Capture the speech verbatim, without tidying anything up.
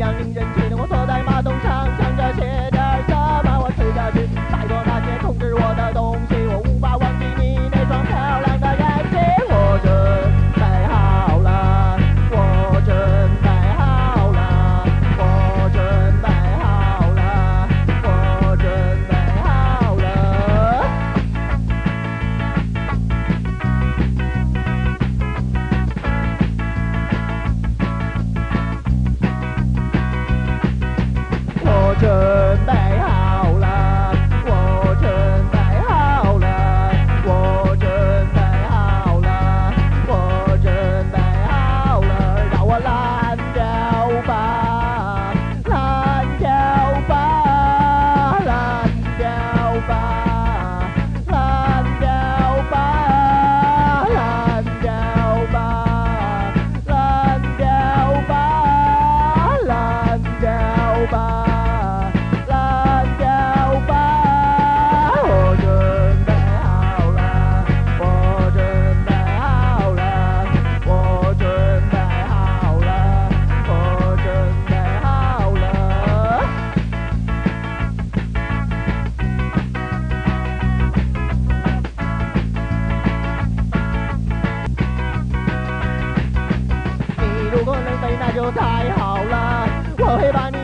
阳令人气的，我坐在马桶上想着写点什么，我吃着去太多那些控制我的东西，我无法忘记你那双漂亮的眼睛。我准备好了，我准备好了，我准备好了，我准备好了。我准备好了，我准备好了，我准备好了，我准备好了，让我蓝调吧，蓝调吧，蓝调吧，蓝调吧，蓝调吧，蓝调吧，蓝调吧。如果能飞那就太好了，我会把你